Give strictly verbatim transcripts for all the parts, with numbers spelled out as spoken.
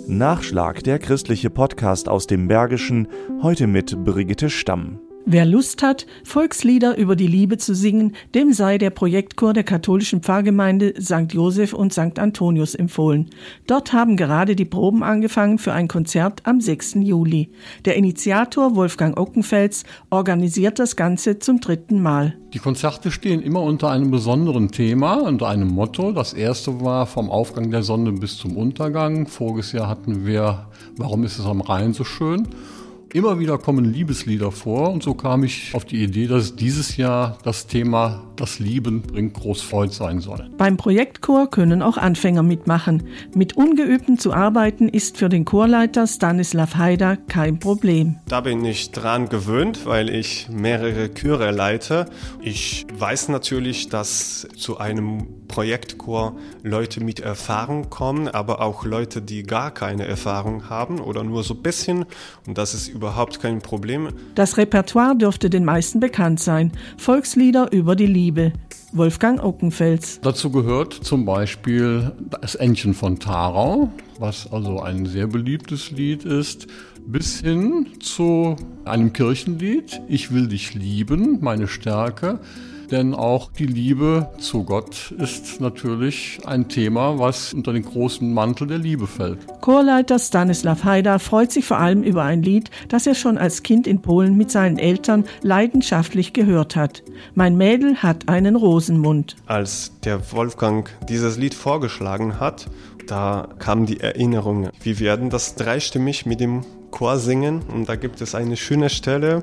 Nachschlag, der christliche Podcast aus dem Bergischen, heute mit Brigitte Stamm. Wer Lust hat, Volkslieder über die Liebe zu singen, dem sei der Projektchor der katholischen Pfarrgemeinde Sankt Joseph und Sankt Antonius empfohlen. Dort haben gerade die Proben angefangen für ein Konzert am sechsten Juli. Der Initiator Wolfgang Ockenfels organisiert das Ganze zum dritten Mal. Die Konzerte stehen immer unter einem besonderen Thema, unter einem Motto. Das erste war vom Aufgang der Sonne bis zum Untergang. Voriges Jahr hatten wir "Warum ist es am Rhein so schön?" Immer wieder kommen Liebeslieder vor und so kam ich auf die Idee, dass dieses Jahr das Thema "Das Lieben bringt groß Freud" sein soll. Beim Projektchor können auch Anfänger mitmachen. Mit Ungeübten zu arbeiten ist für den Chorleiter Stanislav Haider kein Problem. Da bin ich dran gewöhnt, weil ich mehrere Chöre leite. Ich weiß natürlich, dass zu einem Projektchor Leute mit Erfahrung kommen, aber auch Leute, die gar keine Erfahrung haben oder nur so ein bisschen, und das ist überhaupt kein Problem. Das Repertoire dürfte den meisten bekannt sein. Volkslieder über die Liebe. Wolfgang Ockenfels. Dazu gehört zum Beispiel das Entchen von Tharau, was also ein sehr beliebtes Lied ist, bis hin zu einem Kirchenlied, "Ich will dich lieben, meine Stärke". Denn auch die Liebe zu Gott ist natürlich ein Thema, was unter den großen Mantel der Liebe fällt. Chorleiter Stanislav Haider freut sich vor allem über ein Lied, das er schon als Kind in Polen mit seinen Eltern leidenschaftlich gehört hat. "Mein Mädel hat einen Rosenmund". Als der Wolfgang dieses Lied vorgeschlagen hat, da kam die Erinnerung, wir werden das dreistimmig mit dem Chor singen und da gibt es eine schöne Stelle,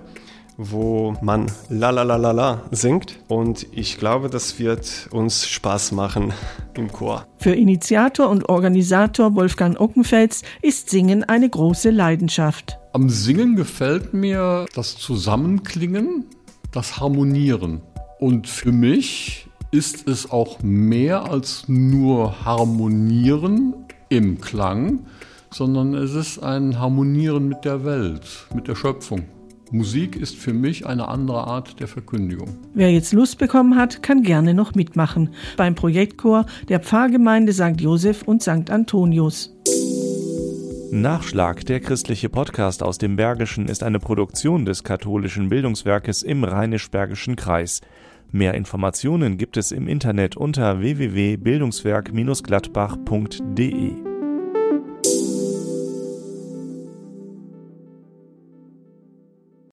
wo man la la la la la singt und ich glaube, das wird uns Spaß machen im Chor. Für Initiator und Organisator Wolfgang Ockenfels ist Singen eine große Leidenschaft. Am Singen gefällt mir das Zusammenklingen, das Harmonieren. Und für mich ist es auch mehr als nur Harmonieren im Klang, sondern es ist ein Harmonieren mit der Welt, mit der Schöpfung. Musik ist für mich eine andere Art der Verkündigung. Wer jetzt Lust bekommen hat, kann gerne noch mitmachen. Beim Projektchor der Pfarrgemeinde Sankt Joseph und Sankt Antonius. Nachschlag, der christliche Podcast aus dem Bergischen, ist eine Produktion des katholischen Bildungswerkes im Rheinisch-Bergischen Kreis. Mehr Informationen gibt es im Internet unter w w w punkt bildungswerk Bindestrich gladbach punkt d e.